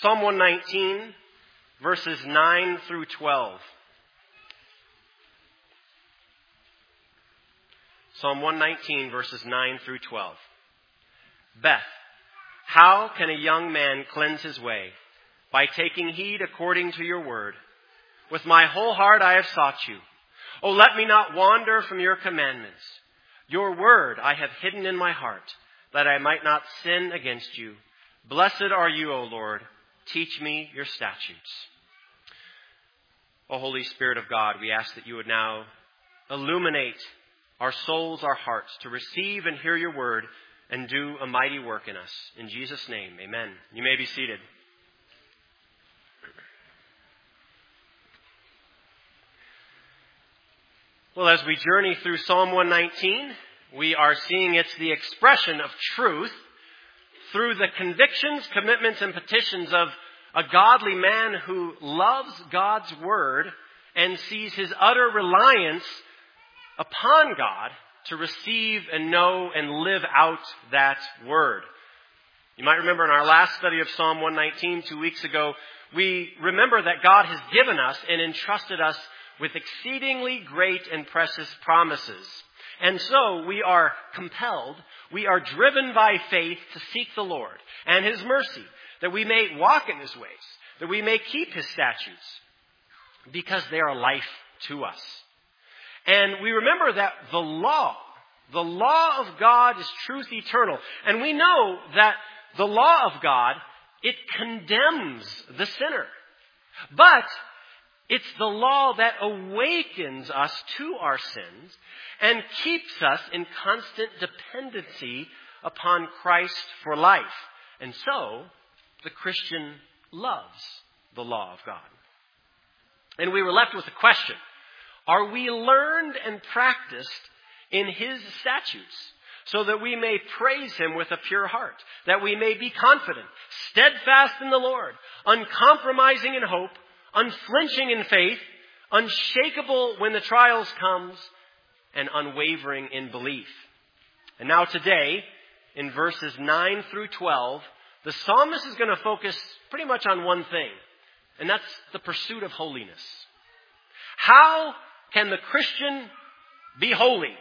Psalm 119, verses 9 through 12. Psalm 119, verses 9 through 12. Beth, how can a young man cleanse his way? By taking heed according to your word. With my whole heart I have sought you. Oh, let me not wander from your commandments. Your word I have hidden in my heart, that I might not sin against you. Blessed are you, O Lord. Teach me your statutes. O Holy Spirit of God, we ask that you would now illuminate our souls, our hearts, to receive and hear your word and do a mighty work in us. In Jesus' name, amen. You may be seated. Well, as we journey through Psalm 119, we are seeing it's the expression of truth through the convictions, commitments, and petitions of a godly man who loves God's word and sees his utter reliance upon God to receive and know and live out that word. You might remember in our last study of Psalm 119 2 weeks ago, we remember that God has given us and entrusted us with exceedingly great and precious promises. And so we are compelled, we are driven by faith to seek the Lord and His mercy, that we may walk in His ways, that we may keep His statutes, because they are life to us. And we remember that the law of God is truth eternal. And we know that the law of God, it condemns the sinner. But it's the law that awakens us to our sins and keeps us in constant dependency upon Christ for life. And so, the Christian loves the law of God. And we were left with a question. Are we learned and practiced in His statutes so that we may praise Him with a pure heart, that we may be confident, steadfast in the Lord, uncompromising in hope, unflinching in faith, unshakable when the trials comes, and unwavering in belief? And now today, in verses 9 through 12, the psalmist is going to focus pretty much on one thing, and that's the pursuit of holiness. How can the Christian be holy?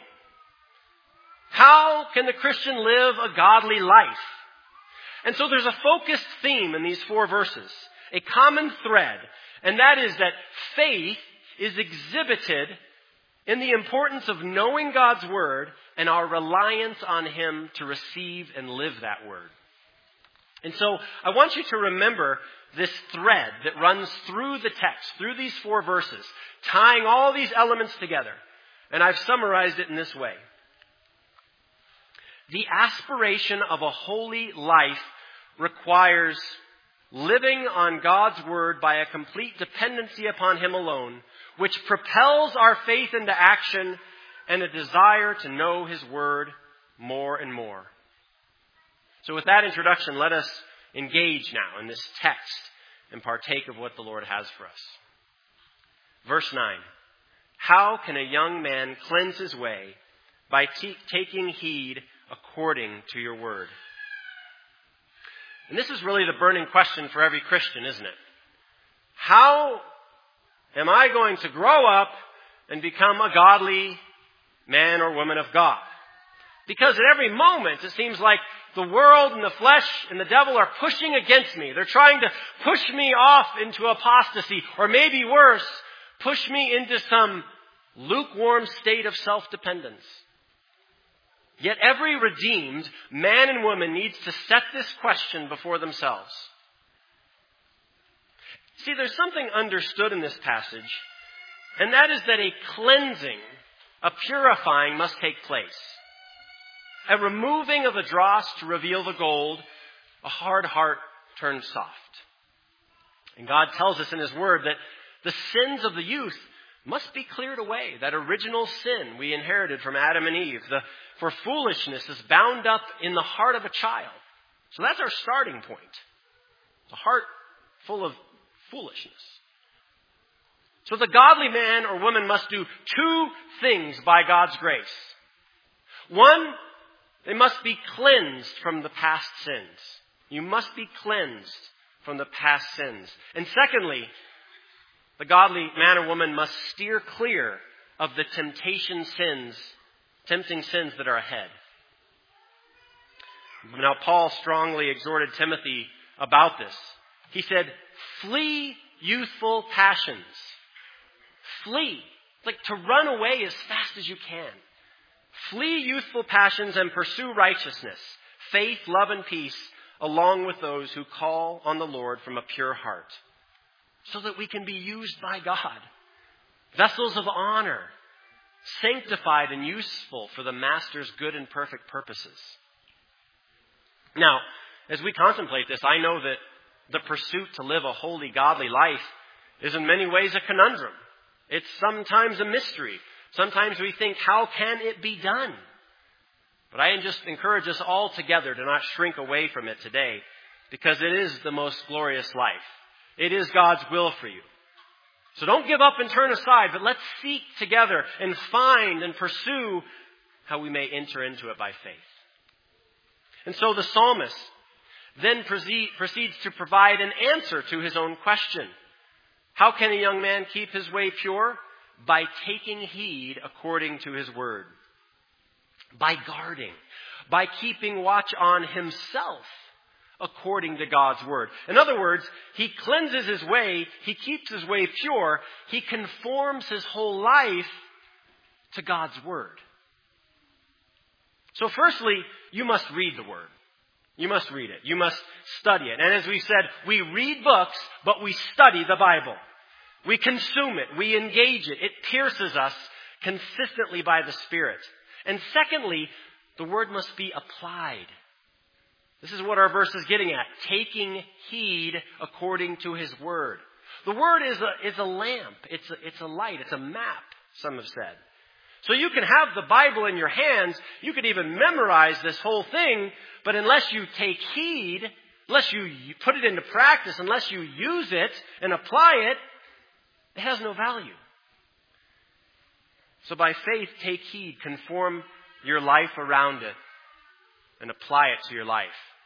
How can the Christian live a godly life? And so there's a focused theme in these 4 verses, a common thread, and that is that faith is exhibited in the importance of knowing God's word and our reliance on Him to receive and live that word. And so I want you to remember this thread that runs through the text, through these 4 verses, tying all these elements together. And I've summarized it in this way. The aspiration of a holy life requires living on God's word by a complete dependency upon Him alone, which propels our faith into action and a desire to know His word more and more. So with that introduction, let us engage now in this text and partake of what the Lord has for us. Verse 9. How can a young man cleanse his way? By taking heed according to your word. And this is really the burning question for every Christian, isn't it? How am I going to grow up and become a godly man or woman of God? Because at every moment it seems like the world and the flesh and the devil are pushing against me. They're trying to push me off into apostasy, or maybe worse, push me into some lukewarm state of self-dependence. Yet every redeemed man and woman needs to set this question before themselves. See, there's something understood in this passage, and that is that a cleansing, a purifying must take place. A removing of the dross to reveal the gold, a hard heart turned soft. And God tells us in His word that the sins of the youth must be cleared away. That original sin we inherited from Adam and Eve. For foolishness is bound up in the heart of a child. So that's our starting point. A heart full of foolishness. So the godly man or woman must do 2 things by God's grace. One, they must be cleansed from the past sins. You must be cleansed from the past sins. And secondly, the godly man or woman must steer clear of the tempting sins that are ahead. Now, Paul strongly exhorted Timothy about this. He said, flee youthful passions. Flee. It's like to run away as fast as you can. Flee youthful passions and pursue righteousness, faith, love, and peace, along with those who call on the Lord from a pure heart, so that we can be used by God, vessels of honor, sanctified and useful for the Master's good and perfect purposes. Now, as we contemplate this, I know that the pursuit to live a holy, godly life is in many ways a conundrum. It's sometimes a mystery. Sometimes we think, how can it be done? But I just encourage us all together to not shrink away from it today, because it is the most glorious life. It is God's will for you. So don't give up and turn aside, but let's seek together and find and pursue how we may enter into it by faith. And so the psalmist then proceeds to provide an answer to his own question. How can a young man keep his way pure? By taking heed according to his word. By guarding. By keeping watch on himself according to God's word. In other words, he cleanses his way, he keeps his way pure, he conforms his whole life to God's word. So firstly, you must read the word. You must read it. You must study it. And as we said, we read books, but we study the Bible. We consume it. We engage it. It pierces us consistently by the Spirit. And secondly, the word must be applied. This is what our verse is getting at. Taking heed according to his word. The word is a lamp. It's a light. It's a map, some have said. So you can have the Bible in your hands. You could even memorize this whole thing. But unless you take heed, unless you put it into practice, unless you use it and apply it, it has no value. So by faith, take heed, conform your life around it, and apply it to your life.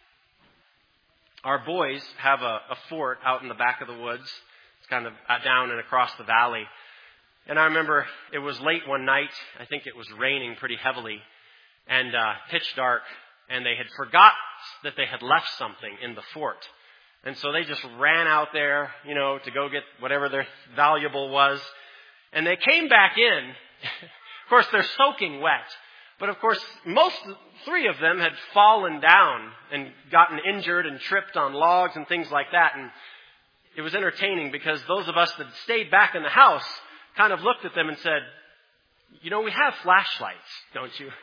Our boys have a fort out in the back of the woods. It's kind of down and across the valley. And I remember it was late one night. I think it was raining pretty heavily and pitch dark. And they had forgot that they had left something in the fort. And so they just ran out there, to go get whatever their valuable was. And they came back in. Of course, they're soaking wet. But of course, three of them had fallen down and gotten injured and tripped on logs and things like that. And it was entertaining because those of us that stayed back in the house kind of looked at them and said, we have flashlights, don't you?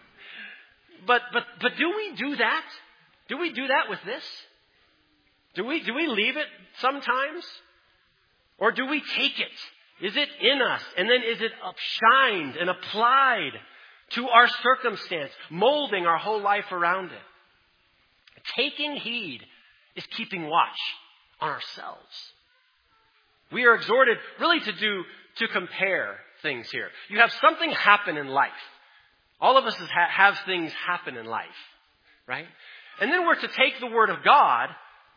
But do we do that? Do we do that with this? Do we leave it sometimes? Or do we take it? Is it in us? And then is it shined and applied to our circumstance, molding our whole life around it? Taking heed is keeping watch on ourselves. We are exhorted really to compare things here. You have something happen in life. All of us have things happen in life, right? And then we're to take the Word of God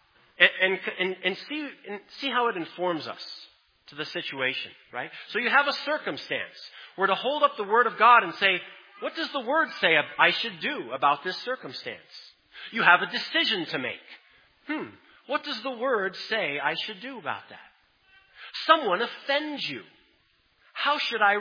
and see how it informs us to the situation, right? So you have a circumstance. We're to hold up the Word of God and say, what does the Word say I should do about this circumstance? You have a decision to make. What does the Word say I should do about that? Someone offends you. How should I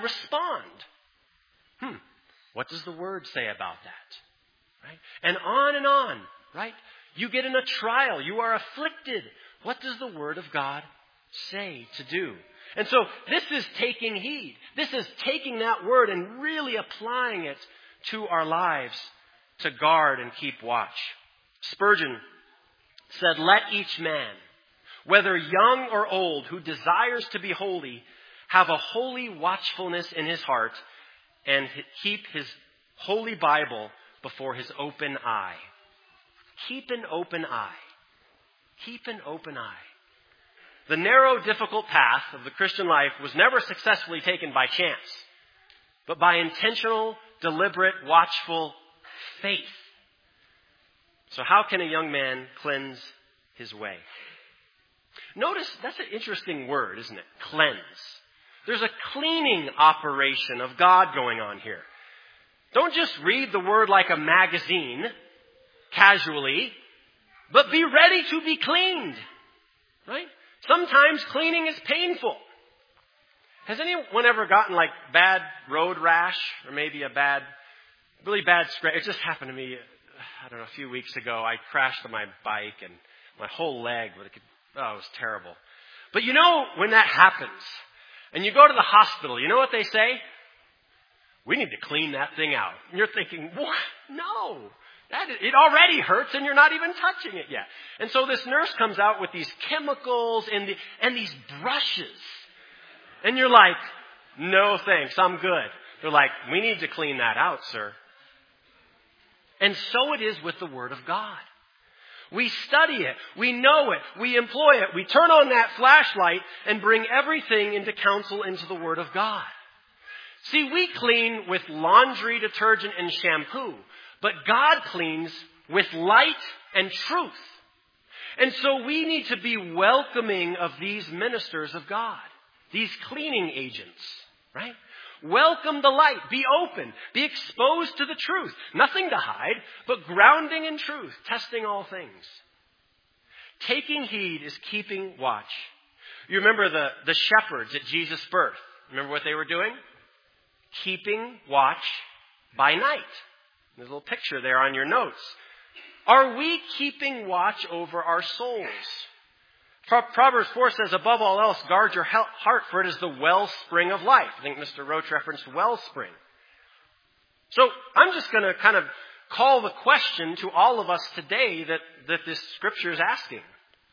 respond? What does the Word say about that? Right? And on, right? You get in a trial. You are afflicted. What does the Word of God say to do? And so this is taking heed. This is taking that Word and really applying it to our lives to guard and keep watch. Spurgeon said, "Let each man, whether young or old, who desires to be holy, have a holy watchfulness in his heart and keep his holy Bible before his open eye." Keep an open eye. Keep an open eye. The narrow, difficult path of the Christian life was never successfully taken by chance, but by intentional, deliberate, watchful faith. So how can a young man cleanse his way? Notice that's an interesting word, isn't it? Cleanse. There's a cleaning operation of God going on here. Don't just read the word like a magazine, casually, but be ready to be cleaned. Right? Sometimes cleaning is painful. Has anyone ever gotten like bad road rash or maybe a really bad scrape? It just happened to me, I don't know, a few weeks ago. I crashed on my bike and my whole leg, it was terrible. But you know, when that happens and you go to the hospital, you know what they say? We need to clean that thing out. And you're thinking, what? No. It already hurts and you're not even touching it yet. And so this nurse comes out with these chemicals and these brushes. And you're like, no thanks, I'm good. They're like, we need to clean that out, sir. And so it is with the Word of God. We study it. We know it. We employ it. We turn on that flashlight and bring everything into counsel into the Word of God. See, we clean with laundry detergent and shampoo, but God cleans with light and truth. And so we need to be welcoming of these ministers of God, these cleaning agents, right? Welcome the light. Be open. Be exposed to the truth. Nothing to hide, but grounding in truth, testing all things. Taking heed is keeping watch. You remember the shepherds at Jesus' birth. Remember what they were doing? Keeping watch by night. There's a little picture there on your notes. Are we keeping watch over our souls? Proverbs 4 says, above all else, guard your heart, for it is the wellspring of life. I think Mr. Roach referenced wellspring. So I'm just going to kind of call the question to all of us today that this scripture is asking.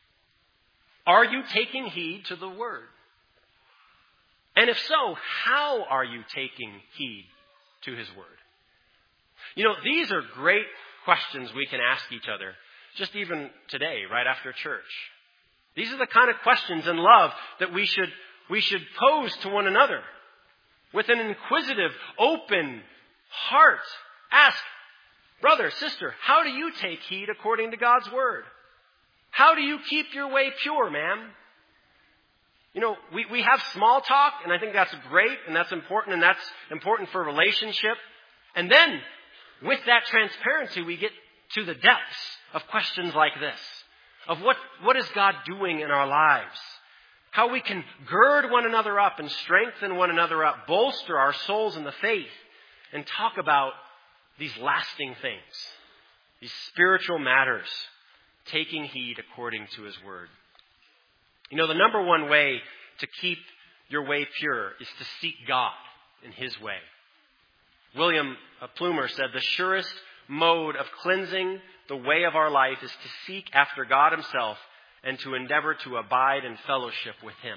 Are you taking heed to the word? And if so, how are you taking heed to his word? You know, these are great questions we can ask each other, just even today, right after church. These are the kind of questions in love that we should pose to one another with an inquisitive, open heart. Ask, brother, sister, how do you take heed according to God's word? How do you keep your way pure, ma'am? You know, we have small talk, and I think that's great, and that's important for relationship. And then, with that transparency, we get to the depths of questions like this. Of what is God doing in our lives? How we can gird one another up and strengthen one another up, bolster our souls in the faith, and talk about these lasting things, these spiritual matters, taking heed according to his word. You know, the number one way to keep your way pure is to seek God in his way. William Plumer said, the surest mode of cleansing the way of our life is to seek after God himself and to endeavor to abide in fellowship with him.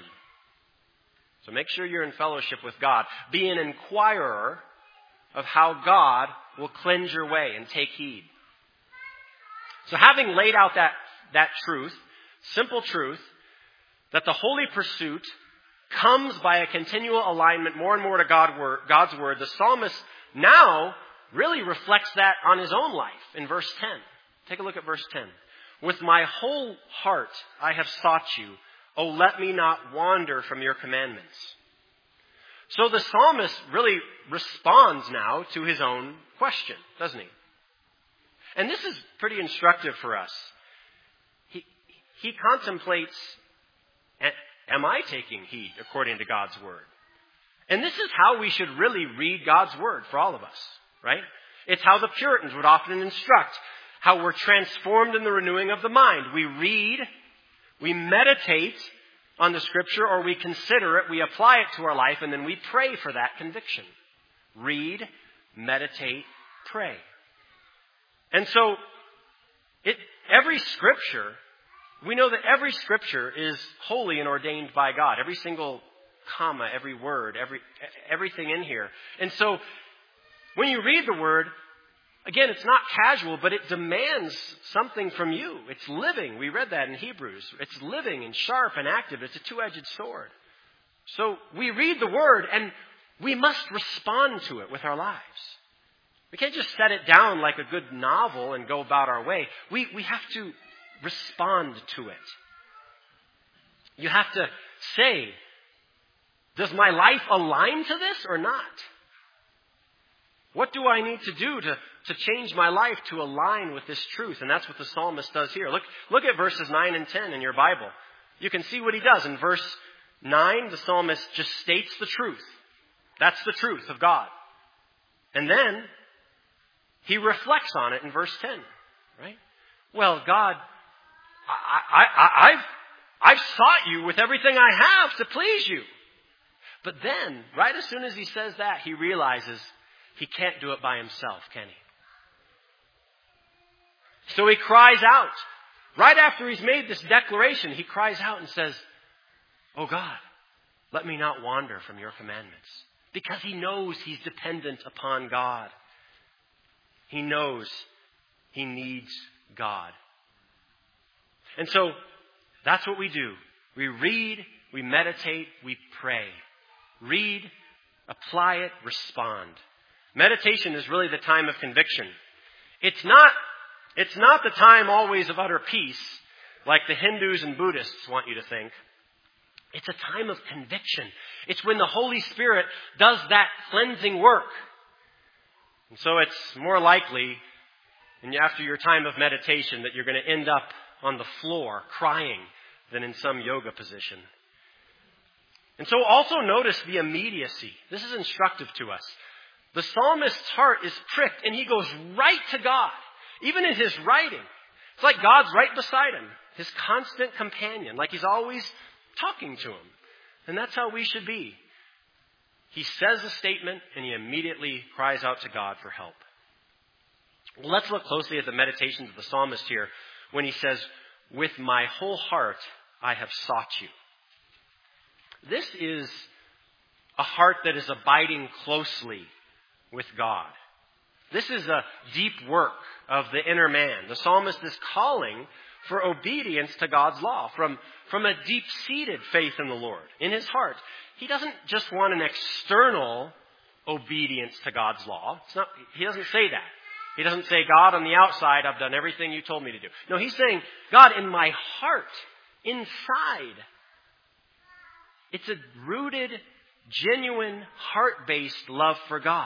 So make sure you're in fellowship with God. Be an inquirer of how God will cleanse your way and take heed. So having laid out that truth, simple truth, that the holy pursuit comes by a continual alignment more and more to God's word, the psalmist now really reflects that on his own life in verse 10. Take a look at verse 10. With my whole heart I have sought you. Oh, let me not wander from your commandments. So the psalmist really responds now to his own question, doesn't he? And this is pretty instructive for us. He contemplates, am I taking heed according to God's word? And this is how we should really read God's word for all of us, right? It's how the Puritans would often instruct, how we're transformed in the renewing of the mind. We read, we meditate on the scripture, or we consider it, we apply it to our life, and then we pray for that conviction. Read, meditate, pray. And so, every scripture, we know that every scripture is holy and ordained by God. Every single comma, every word, everything in here. And so, when you read the word, again, it's not casual, but it demands something from you. It's living. We read that in Hebrews. It's living and sharp and active. It's a two-edged sword. So we read the word and we must respond to it with our lives. We can't just set it down like a good novel and go about our way. We have to respond to it. You have to say, does my life align to this or not? What do I need to do to change my life to align with this truth? And that's what the psalmist does here. Look at verses 9 and 10 in your Bible. You can see what he does. In verse 9, the psalmist just states the truth. That's the truth of God. And then he reflects on it in verse 10, right? Well, God, I've sought you with everything I have to please you. But then, right as soon as he says that, he realizes he can't do it by himself, can he? So he cries out. Right after he's made this declaration, he cries out and says, "Oh God, let me not wander from your commandments." Because he knows he's dependent upon God. He knows he needs God. And so that's what we do. We read, we meditate, we pray. Read, apply it, respond. Meditation is really the time of conviction. It's not the time always of utter peace, like the Hindus and Buddhists want you to think. It's a time of conviction. It's when the Holy Spirit does that cleansing work. And so it's more likely, and after your time of meditation, that you're going to end up on the floor crying than in some yoga position. And so also notice the immediacy. This is instructive to us. The psalmist's heart is pricked and he goes right to God. Even in his writing. It's like God's right beside him. His constant companion. Like he's always talking to him. And that's how we should be. He says a statement and he immediately cries out to God for help. Well, let's look closely at the meditations of the psalmist here when he says, "With my whole heart I have sought you." This is a heart that is abiding closely with God. This is a deep work of the inner man. The psalmist is calling for obedience to God's law from a deep-seated faith in the Lord, in his heart. He doesn't just want an external obedience to God's law. He doesn't say that. He doesn't say, "God, on the outside, I've done everything you told me to do." No, he's saying, "God, in my heart, inside, it's a rooted, genuine, heart-based love for God."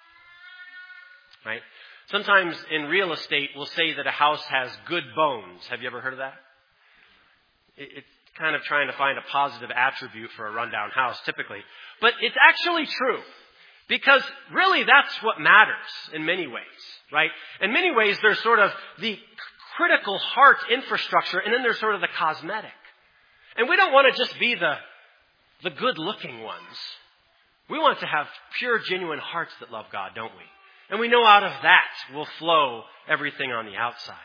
Right? Sometimes in real estate, we'll say that a house has good bones. Have you ever heard of that? It's kind of trying to find a positive attribute for a rundown house, typically. But it's actually true. Because really that's what matters in many ways, right? In many ways, there's sort of the critical heart infrastructure, and then there's sort of the cosmetic. And we don't want to just be the good-looking ones. We want to have pure, genuine hearts that love God, don't we? And we know out of that will flow everything on the outside.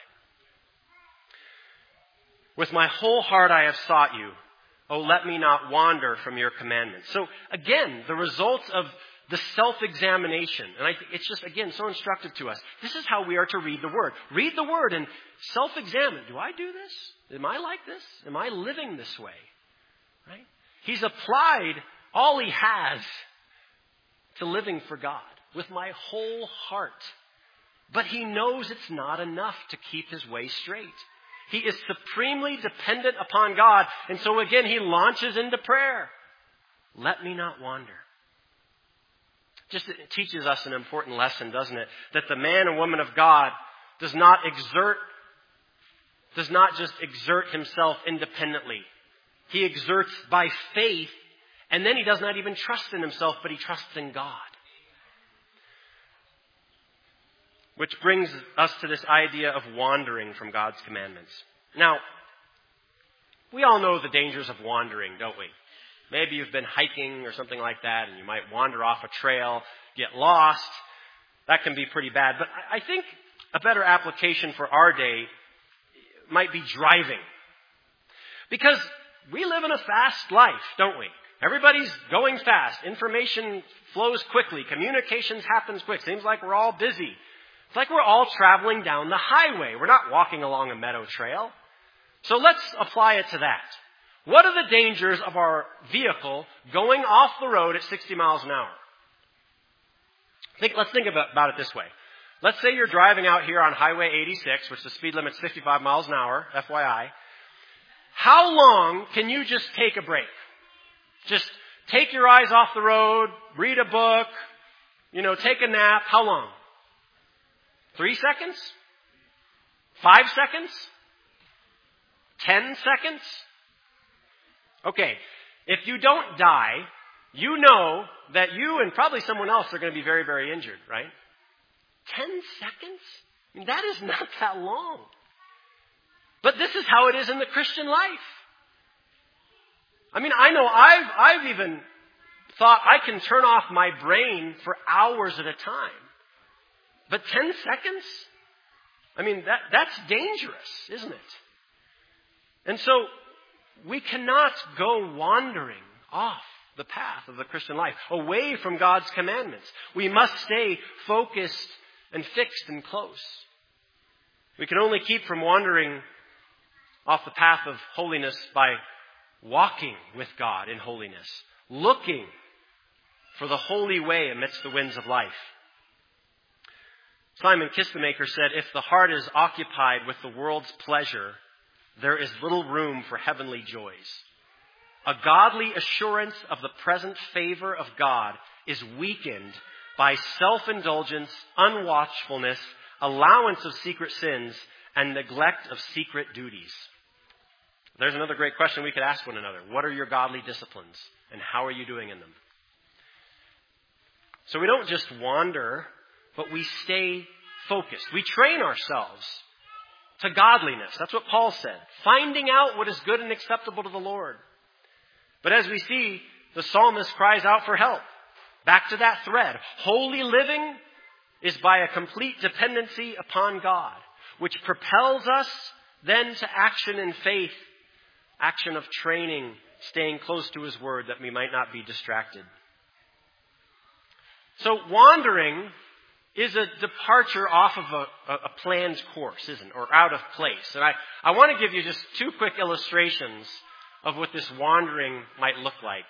"With my whole heart I have sought you. Oh, let me not wander from your commandments." So again, the results of the self-examination. And I think it's just, again, so instructive to us. This is how we are to read the Word. Read the Word and self-examine. Do I do this? Am I like this? Am I living this way? Right? He's applied all he has to living for God with my whole heart. But he knows it's not enough to keep his way straight. He is supremely dependent upon God. And so again, he launches into prayer. Let me not wander. Just it teaches us an important lesson, doesn't it? That the man and woman of God does not just exert himself independently. He exerts by faith, and then he does not even trust in himself, but he trusts in God. Which brings us to this idea of wandering from God's commandments. Now, we all know the dangers of wandering, don't we? Maybe you've been hiking or something like that, and you might wander off a trail, get lost. That can be pretty bad. But I think a better application for our day might be driving. Because we live in a fast life, don't we? Everybody's going fast. Information flows quickly. Communications happens quick. Seems like we're all busy. It's like we're all traveling down the highway. We're not walking along a meadow trail. So let's apply it to that. What are the dangers of our vehicle going off the road at 60 miles an hour? Let's think about it this way. Let's say you're driving out here on Highway 86, which the speed limit's 55 miles an hour, FYI. how long can you just take a break? Just take your eyes off the road, read a book, take a nap. How long? 3 seconds? 5 seconds? 10 seconds? Okay, if you don't die, you know that you and probably someone else are going to be very, very injured, right? 10 seconds? I mean, that is not that long. But this is how it is in the Christian life. I mean, I know I've even thought I can turn off my brain for hours at a time. But 10 seconds? I mean, that's dangerous, isn't it? And so we cannot go wandering off the path of the Christian life, away from God's commandments. We must stay focused and fixed and close. We can only keep from wandering off the path of holiness by walking with God in holiness, looking for the holy way amidst the winds of life. Simon Kistemaker said, if the heart is occupied with the world's pleasure, there is little room for heavenly joys. A godly assurance of the present favor of God is weakened by self-indulgence, unwatchfulness, allowance of secret sins, and neglect of secret duties. There's another great question we could ask one another. What are your godly disciplines, and how are you doing in them? So we don't just wander, but we stay focused. We train ourselves to godliness. That's what Paul said. Finding out what is good and acceptable to the Lord. But as we see, the psalmist cries out for help. Back to that thread. Holy living is by a complete dependency upon God, which propels us then to action in faith, action of training, staying close to His Word that we might not be distracted. So wandering is a departure off of a planned course, isn't it? Or out of place. And I want to give you just 2 quick illustrations of what this wandering might look like.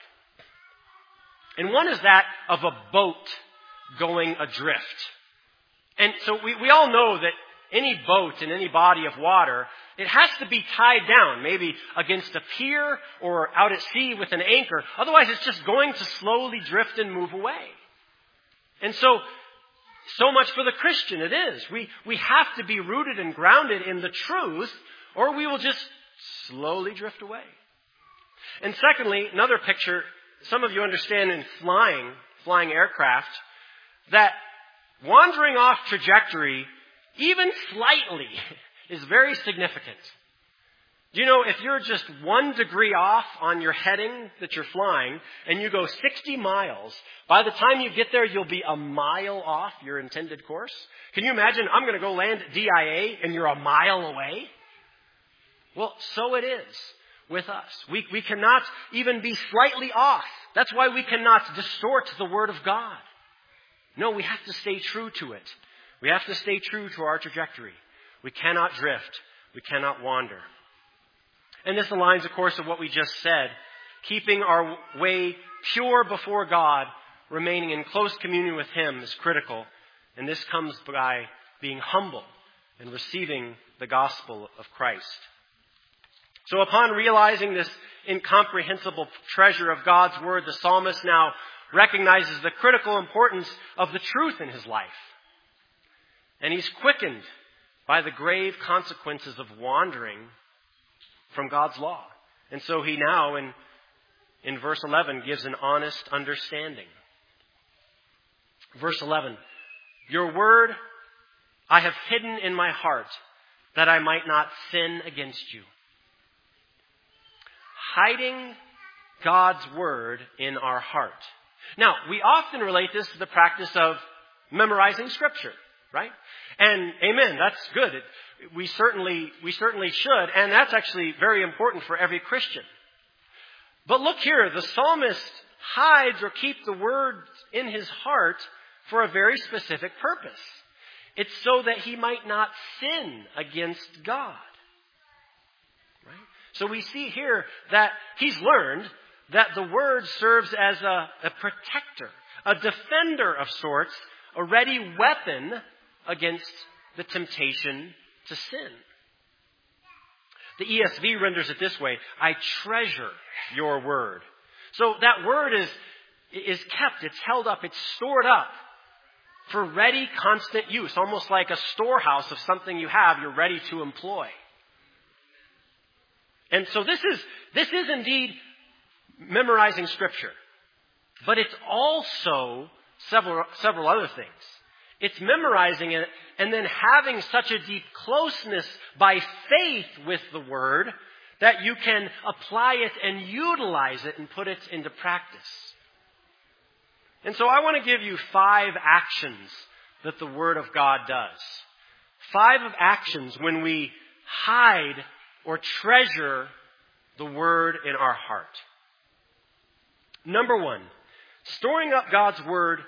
And one is that of a boat going adrift. And so we all know that any boat in any body of water, it has to be tied down, maybe against a pier or out at sea with an anchor. Otherwise, it's just going to slowly drift and move away. And so much for the Christian it is. We have to be rooted and grounded in the truth, or we will just slowly drift away. And secondly, another picture, some of you understand in flying aircraft, that wandering off trajectory, even slightly, is very significant. Do you know, if you're just 1 degree off on your heading that you're flying, and you go 60 miles, by the time you get there, you'll be a mile off your intended course? Can you imagine, I'm going to go land at DIA, and you're a mile away? Well, so it is with us. We cannot even be slightly off. That's why we cannot distort the Word of God. No, we have to stay true to it. We have to stay true to our trajectory. We cannot drift. We cannot wander. And this aligns, of course, with what we just said. Keeping our way pure before God, remaining in close communion with Him is critical. And this comes by being humble and receiving the gospel of Christ. So upon realizing this incomprehensible treasure of God's Word, the psalmist now recognizes the critical importance of the truth in his life. And he's quickened by the grave consequences of wandering from God's law. And so he now, in verse 11, gives an honest understanding. Verse 11, your word I have hidden in my heart that I might not sin against you. Hiding God's word in our heart. Now, we often relate this to the practice of memorizing Scripture, right? And amen, that's good. We certainly should, and that's actually very important for every Christian. But look here, the psalmist hides or keeps the word in his heart for a very specific purpose. It's so that he might not sin against God. Right? So we see here that he's learned that the word serves as a protector, a defender of sorts, a ready weapon against the temptation to sin. The ESV renders it this way: I treasure your word. So that word is kept, it's held up, it's stored up for ready, constant use, almost like a storehouse of something you have you're ready to employ. And so this is indeed memorizing Scripture. But it's also several other things. It's memorizing it and then having such a deep closeness by faith with the Word that you can apply it and utilize it and put it into practice. And so I want to give you 5 actions that the Word of God does. 5 of actions when we hide or treasure the Word in our heart. Number 1, storing up God's Word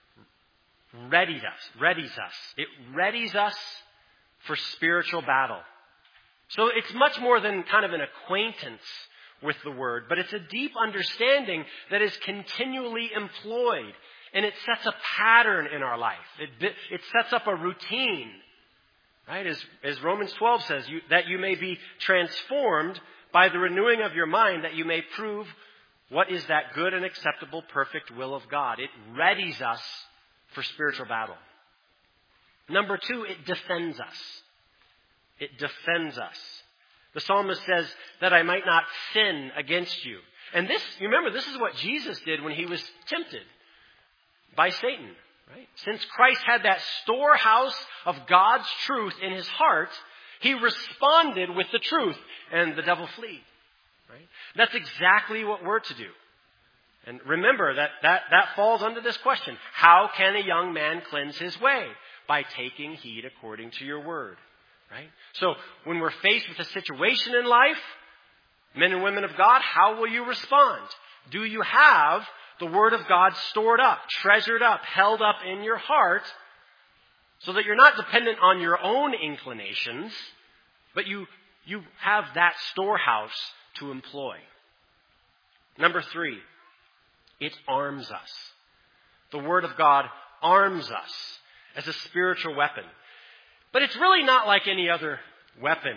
readies us. It readies us for spiritual battle. So it's much more than kind of an acquaintance with the Word, but it's a deep understanding that is continually employed. And it sets a pattern in our life. It sets up a routine. Right? As Romans 12 says, that you may be transformed by the renewing of your mind, that you may prove what is that good and acceptable, perfect will of God. It readies us for spiritual battle. Number 2, it defends us. It defends us. The psalmist says that I might not sin against you. And this, you remember, this is what Jesus did when he was tempted by Satan. Right? Since Christ had that storehouse of God's truth in his heart, he responded with the truth, and the devil fled. Right? That's exactly what we're to do. And remember that falls under this question. How can a young man cleanse his way? By taking heed according to your word. Right? So when we're faced with a situation in life, men and women of God, how will you respond? Do you have the Word of God stored up, treasured up, held up in your heart, so that you're not dependent on your own inclinations, but you have that storehouse to employ? Number 3, it arms us. The Word of God arms us as a spiritual weapon. But it's really not like any other weapon.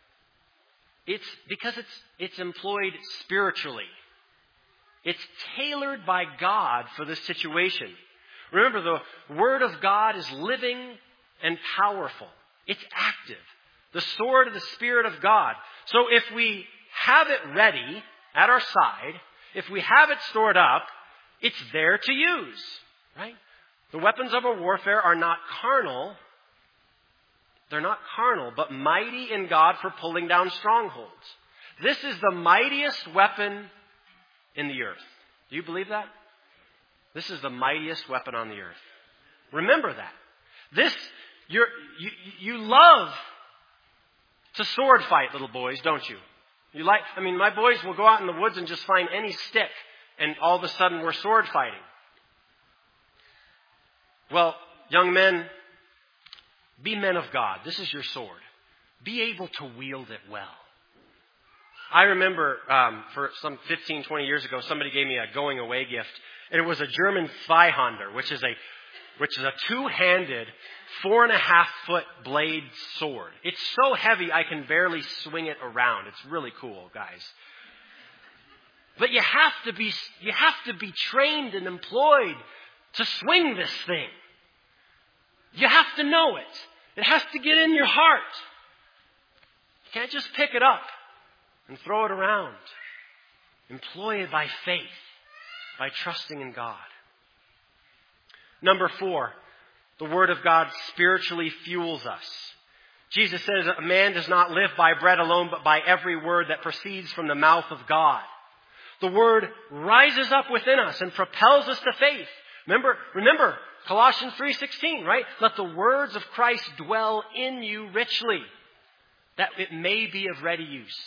It's because it's employed spiritually. It's tailored by God for this situation. Remember, the Word of God is living and powerful. It's active. The sword of the Spirit of God. So if we have it ready at our side, if we have it stored up, it's there to use. Right? The weapons of our warfare are not carnal. They're not carnal, but mighty in God for pulling down strongholds. This is the mightiest weapon in the earth. Do you believe that? This is the mightiest weapon on the earth. Remember that. You love to sword fight, little boys, don't you? My boys will go out in the woods and just find any stick, and all of a sudden we're sword fighting. Well, young men, be men of God. This is your sword. Be able to wield it well. I remember for some 15, 20 years ago, somebody gave me a going away gift. And it was a German Zweihander, which is a two-handed, 4.5-foot blade sword. It's so heavy I can barely swing it around. It's really cool, guys. But you have to be trained and employed to swing this thing. You have to know it. It has to get in your heart. You can't just pick it up and throw it around. Employ it by faith, by trusting in God. Number 4, the Word of God spiritually fuels us. Jesus says a man does not live by bread alone, but by every word that proceeds from the mouth of God. The Word rises up within us and propels us to faith. Remember Colossians 3:16, right? Let the words of Christ dwell in you richly, that it may be of ready use.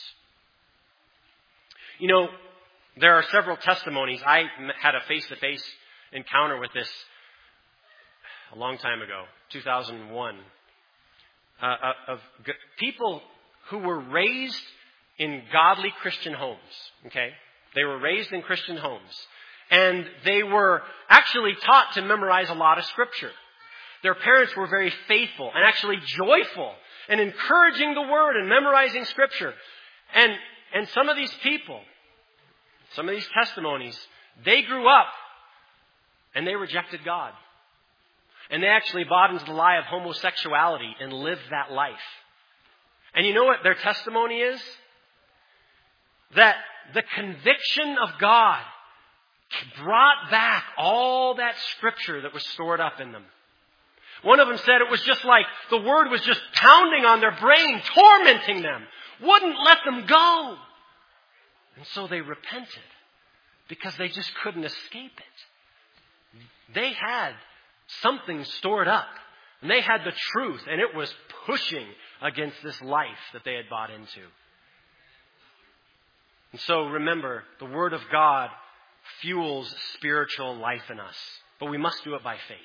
You know, there are several testimonies. I had a face-to-face encounter with this a long time ago, 2001, of people who were raised in godly Christian homes, okay? They were raised in Christian homes. And they were actually taught to memorize a lot of Scripture. Their parents were very faithful and actually joyful and encouraging the Word and memorizing Scripture. And some of these people, some of these testimonies, they grew up and they rejected God. And they actually bought into the lie of homosexuality and lived that life. And you know what their testimony is? That the conviction of God brought back all that scripture that was stored up in them. One of them said it was just like the word was just pounding on their brain, tormenting them, wouldn't let them go. And so they repented because they just couldn't escape it. They had something stored up, and they had the truth, and it was pushing against this life that they had bought into. And so remember, the Word of God fuels spiritual life in us, but we must do it by faith.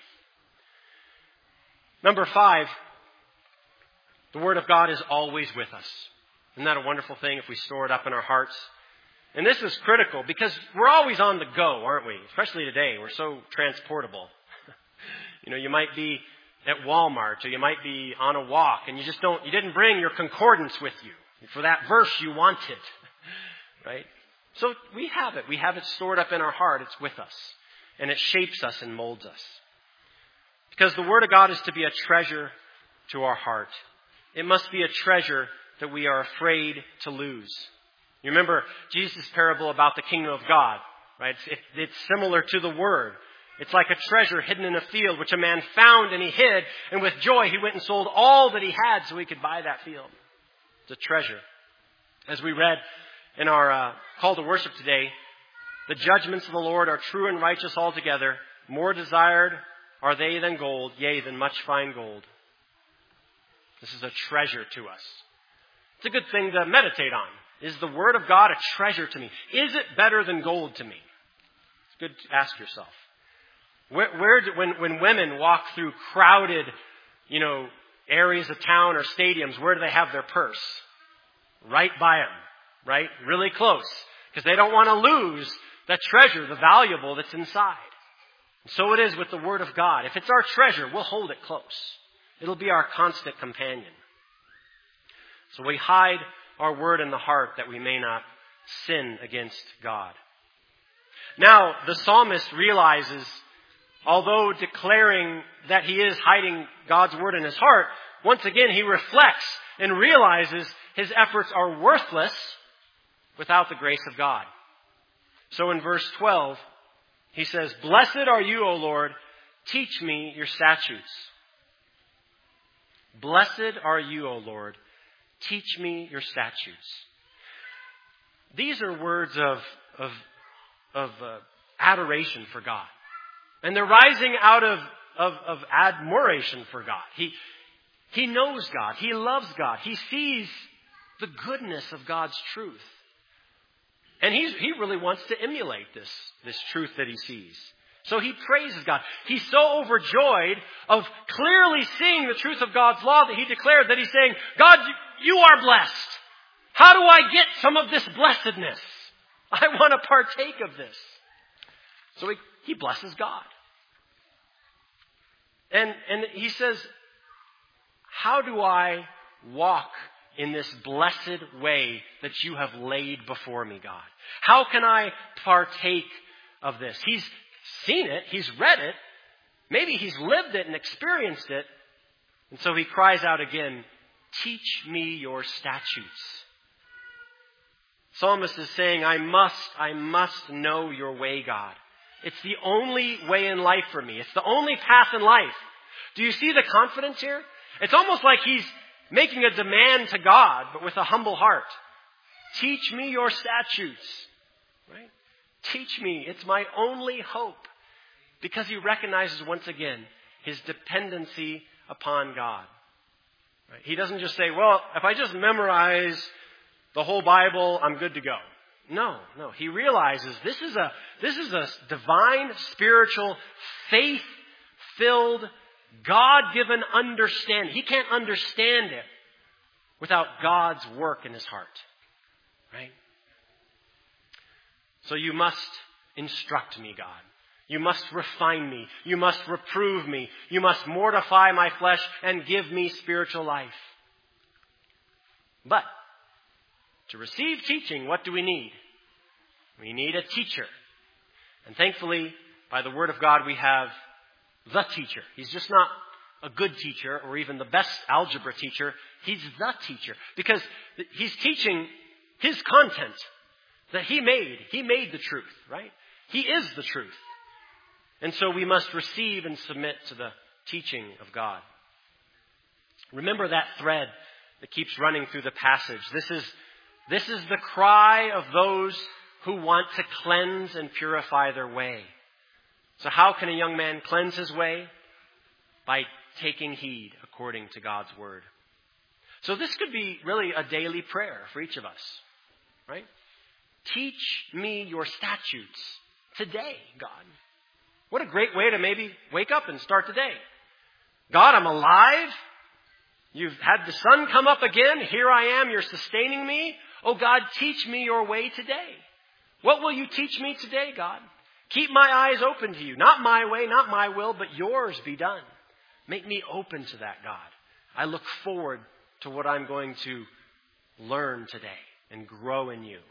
Number 5, the Word of God is always with us. Isn't that a wonderful thing if we store it up in our hearts? And this is critical because we're always on the go, aren't we? Especially today, we're so transportable. You might be at Walmart or you might be on a walk and you didn't bring your concordance with you for that verse you wanted, right? So we have it. We have it stored up in our heart. It's with us and it shapes us and molds us. Because the Word of God is to be a treasure to our heart. It must be a treasure that we are afraid to lose. You remember Jesus' parable about the kingdom of God, right? It's similar to the Word. It's like a treasure hidden in a field, which a man found and he hid. And with joy, he went and sold all that he had so he could buy that field. It's a treasure. As we read in our call to worship today, the judgments of the Lord are true and righteous altogether. More desired are they than gold, yea, than much fine gold. This is a treasure to us. It's a good thing to meditate on. Is the Word of God a treasure to me? Is it better than gold to me? It's good to ask yourself. When women walk through crowded, areas of town or stadiums, where do they have their purse? Right by them, right? Really close. Because they don't want to lose the treasure, the valuable that's inside. And so it is with the Word of God. If it's our treasure, we'll hold it close. It'll be our constant companion. So we hide our Word in the heart that we may not sin against God. Now, the psalmist realizes, although declaring that he is hiding God's Word in his heart, once again he reflects and realizes his efforts are worthless without the grace of God. So in verse 12, he says, "Blessed are you, O Lord, teach me your statutes." Blessed are you, O Lord, teach me your statutes. These are words of adoration for God. And they're rising out of admiration for God. He knows God. He loves God. He sees the goodness of God's truth. And he really wants to emulate this truth that he sees. So he praises God. He's so overjoyed of clearly seeing the truth of God's law that he declared that he's saying, God, you are blessed. How do I get some of this blessedness? I want to partake of this. So he blesses God. And he says, how do I walk in this blessed way that you have laid before me, God? How can I partake of this? He's seen it. He's read it. Maybe he's lived it and experienced it. And so he cries out again, teach me your statutes. Psalmist is saying, I must know your way, God. It's the only way in life for me. It's the only path in life. Do you see the confidence here? It's almost like he's making a demand to God, but with a humble heart. Teach me your statutes. Right? Teach me. It's my only hope. Because he recognizes once again his dependency upon God. Right? He doesn't just say, well, if I just memorize the whole Bible, I'm good to go. No. He realizes this is a divine, spiritual, faith-filled, God-given understanding. He can't understand it without God's work in his heart. Right? So you must instruct me, God. You must refine me. You must reprove me. You must mortify my flesh and give me spiritual life. But To receive teaching, what do we need? We need a teacher. And thankfully, by the Word of God, we have the teacher. He's just not a good teacher or even the best algebra teacher. He's the teacher. Because he's teaching his content that he made. He made the truth, right? He is the truth. And so we must receive and submit to the teaching of God. Remember that thread that keeps running through the passage. This is the cry of those who want to cleanse and purify their way. So how can a young man cleanse his way? By taking heed according to God's word. So this could be really a daily prayer for each of us, right? Teach me your statutes today, God. What a great way to maybe wake up and start the day. God, I'm alive. You've had the sun come up again. Here I am. You're sustaining me. Oh God, teach me your way today. What will you teach me today, God? Keep my eyes open to you. Not my way, not my will, but yours be done. Make me open to that, God. I look forward to what I'm going to learn today and grow in you.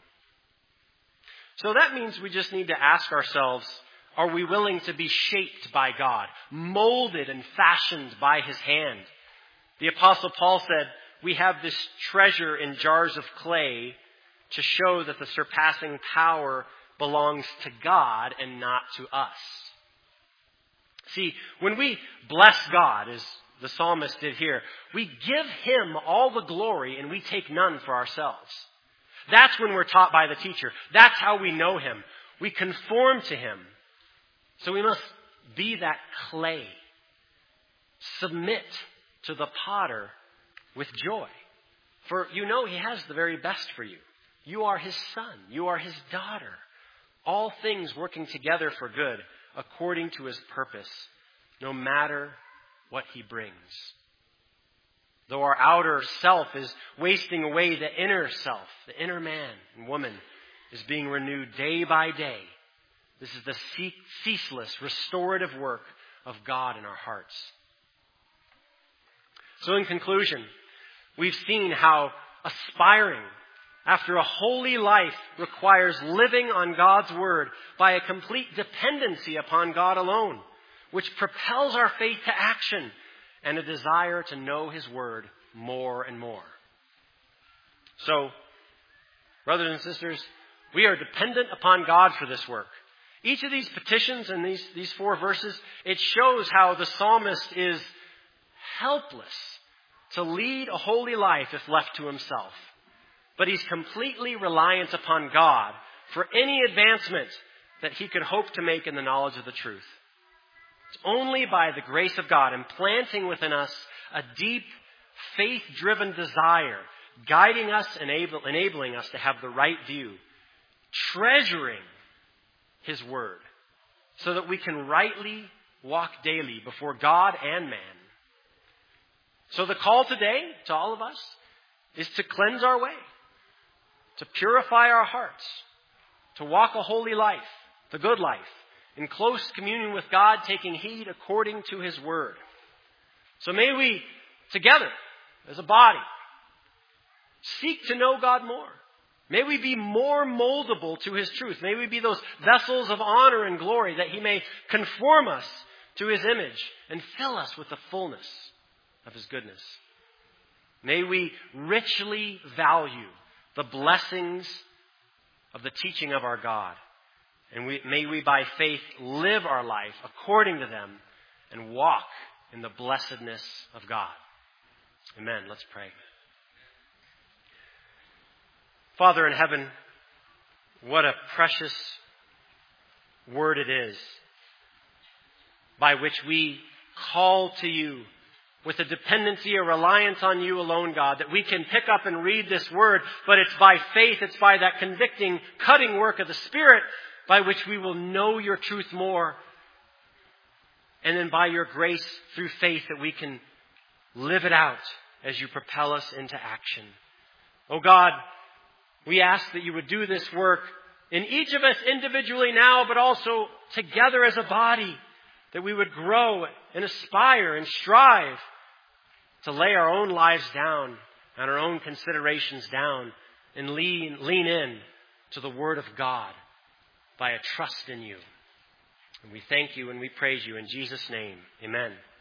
So that means we just need to ask ourselves, are we willing to be shaped by God, molded and fashioned by his hand? The Apostle Paul said, we have this treasure in jars of clay to show that the surpassing power belongs to God and not to us. See, when we bless God, as the psalmist did here, we give him all the glory and we take none for ourselves. That's when we're taught by the teacher. That's how we know him. We conform to him. So we must be that clay. Submit to the potter with joy. For you know he has the very best for you. You are his son. You are his daughter. All things working together for good according to his purpose, no matter what he brings. Though our outer self is wasting away, the inner self, the inner man and woman, is being renewed day by day. This is the ceaseless, restorative work of God in our hearts. So in conclusion, we've seen how aspiring after a holy life requires living on God's word by a complete dependency upon God alone, which propels our faith to action and a desire to know his word more and more. So, brothers and sisters, we are dependent upon God for this work. Each of these petitions and these 4 verses, it shows how the psalmist is helpless to lead a holy life if left to himself. But he's completely reliant upon God for any advancement that he could hope to make in the knowledge of the truth. It's only by the grace of God implanting within us a deep, faith-driven desire, guiding us, enabling us to have the right view, treasuring his word, so that we can rightly walk daily before God and man. So the call today to all of us is to cleanse our way, to purify our hearts, to walk a holy life, the good life, in close communion with God, taking heed according to his word. So may we, together, as a body, seek to know God more. May we be more moldable to his truth. May we be those vessels of honor and glory that he may conform us to his image and fill us with the fullness of his goodness. May we richly value the blessings of the teaching of our God. And may we by faith live our life according to them and walk in the blessedness of God. Amen. Let's pray. Father in heaven, what a precious word it is by which we call to you with a dependency, a reliance on you alone, God, that we can pick up and read this word, but it's by faith, it's by that convicting, cutting work of the Spirit by which we will know your truth more. And then by your grace through faith that we can live it out as you propel us into action. Oh God, we ask that you would do this work in each of us individually now, but also together as a body, that we would grow and aspire and strive to lay our own lives down and our own considerations down and lean in to the Word of God by a trust in you. And we thank you and we praise you in Jesus' name. Amen.